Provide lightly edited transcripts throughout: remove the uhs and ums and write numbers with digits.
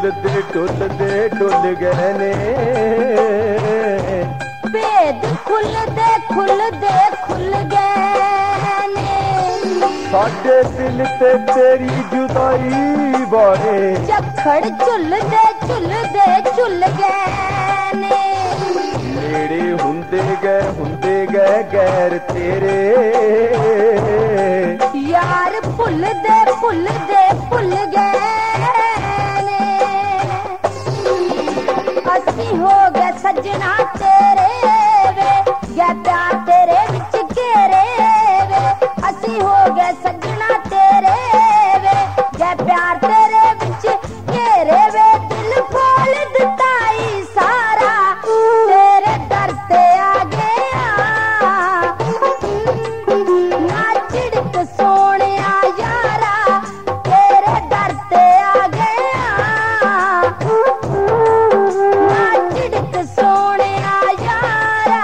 डुल गए ने। भेद खुल गए ने। साडे दिल ते तेरी जुदाई बारे झक्खड़ झुल गए ने। नेड़े हुंदे गए गैर तेरे। यार भुल गए ने। असी हो गए सजना तेरे वे, गै प्यार तेरे विच घेरे वे। असी हो गए सजना तेरे वे, गै प्यार तेरे विच घेरे वे। दिल खोल दिता ई सारा तेरे दर ते आ गया। ना झिड़क सोनिया यारा तेरे दर ते आ गया। ना झिड़क सोनिया यारा।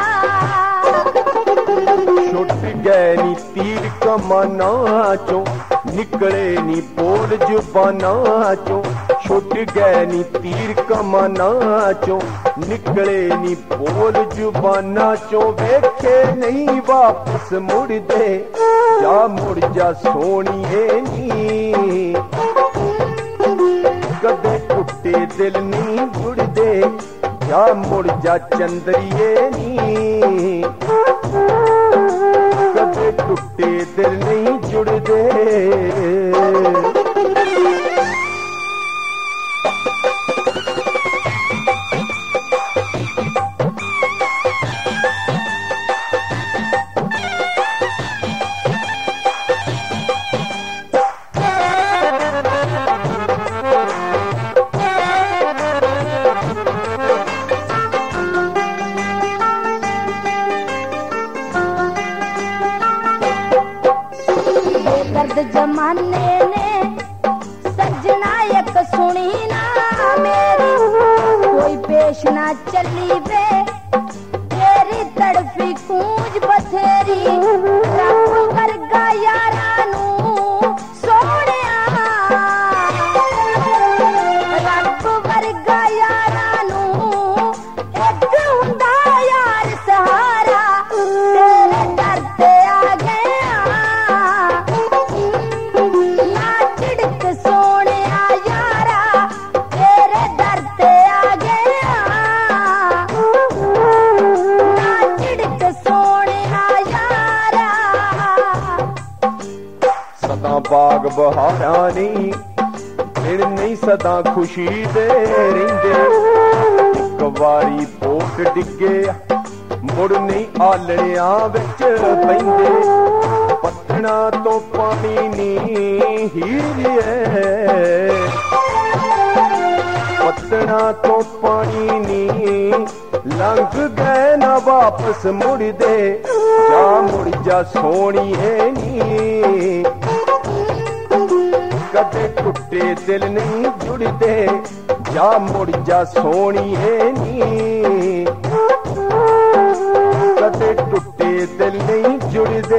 छुट गए नी तीर कमाना चो, निकले नी बोल जुबाना चो। छुट गए नी तीर कमाना चो, निकले नी बोल जुबाना चो। वेखे नहीं वापस मुड़ दे, जा सोनिए नी। कदे टुटे दिल नहीं जुड़दे, जा मुड़ जा चंदरिए नी। कदे टुटे दिल नहीं जुड़दे। दर्द जमाने ने सजना एक सुनी ना मेरी। कोई पेश ना चली वे तेरी तड़फी कूंज बथेरी। रब वर्गा यारा नू सोहणिया, रब वर्गा यारा नू एक हुंदा यार सहारा। तेरे दर ते आ गया। ना झिड़क सोनिया यारा तेरे दर ते आ गया। ना झिड़क सोनिया यारा। सदा बाग बहारा नहीं, दिन नहीं सदा खुशी दे रहिंदे। एक वारी पोट डिगे, मुड़ नहीं आलड़िया विच पैंदे। पत्थना तो पानी नहीं हीरिए, पत्थना तो पानी नहीं लंघ गए ना वापस मुड़ दे। जा सोनिए नी। कदे टुटे दिल नहीं जुड़दे, जा मुड़ जा सोनिए नी। कदे टुटे दिल नहीं जुड़दे।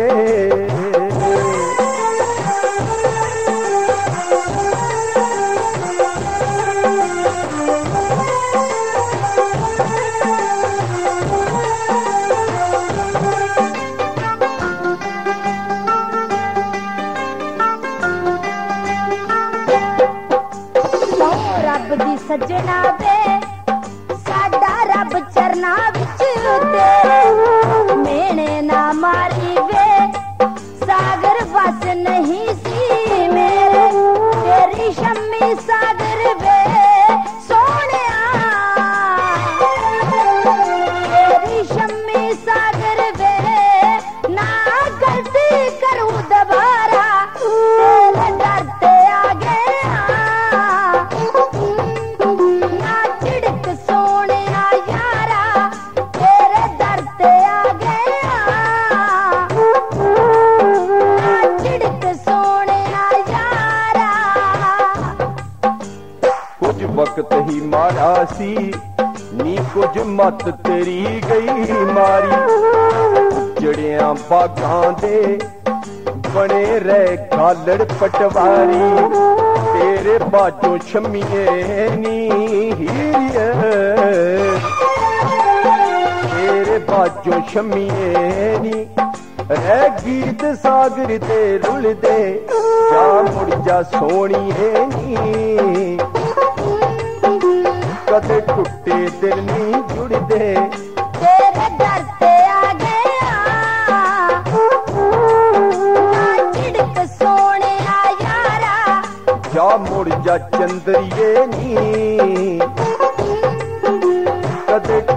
रब दी सजना वे साडा रब चरना विच तेरे। मेने ना मारी वे सागर बस नहीं सी मेरे। तेरी शम्मी सागर वे सोनिया, तेरी शम्मी सागर वे। ना गलती करूं दोबारा तेरे दर ते आ गया। ना झिड़क सोनिया यारा तेरे दर ते आ गया। ना झिड़क सोनिया यारा। कुछ वक्त ही मारा सी नी, कुछ मत तेरी गई मारी। जड़ियां बागां दे बने रहे गालड़ पटवारी। तेरे बाजों छमिए नी हीरिए तेरे बाजों छमिए नी रह गीत सागर दे रुल दे जा मुड़ जा सोनिए नी कदे टुटे दिल नी जुड़दे तेरे दर ते आ गया ना झिड़क सोने यारा जा मुड़ जा चंद्रिए नी कदे